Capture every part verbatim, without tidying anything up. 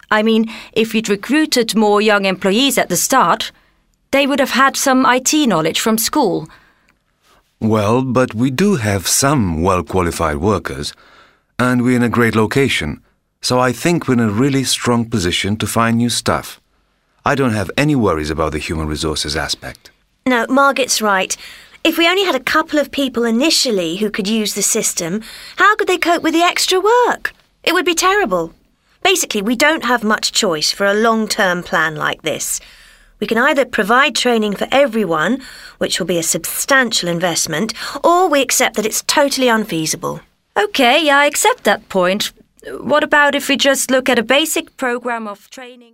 I mean, if you'd recruited more young employees at the start, they would have had some I T knowledge from school. Well, but we do have some well-qualified workers, and we're in a great location, so I think we're in a really strong position to find new staff. I don't have any worries about the human resources aspect. No, Margaret's right. If we only had a couple of people initially who could use the system, how could they cope with the extra work? It would be terrible. Basically, we don't have much choice for a long-term plan like this. We can either provide training for everyone, which will be a substantial investment, or we accept that it's totally unfeasible. OK, I accept that point. What about if we just look at a basic program of training?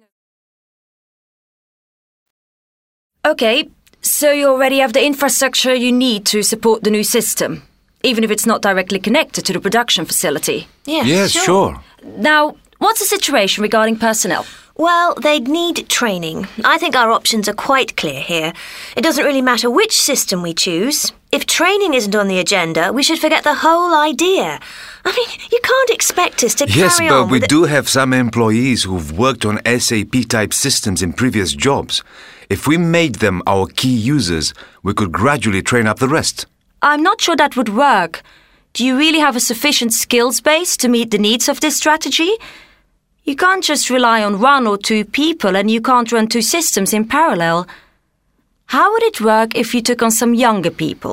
OK, so you already have the infrastructure you need to support the new system, even if it's not directly connected to the production facility. Yeah, Yes, sure. sure. Now, what's the situation regarding personnel? Well, they'd need training. I think our options are quite clear here. It doesn't really matter which system we choose. If training isn't on the agenda, we should forget the whole idea. I mean, you can't expect us to Yes, carry but on we with do have some employees who've worked on S A P-type systems in previous jobs. If we made them our key users, we could gradually train up the rest. I'm not sure that would work. Do you really have a sufficient skills base to meet the needs of this strategy? You can't just rely on one or two people and you can't run two systems in parallel. How would it work if you took on some younger people?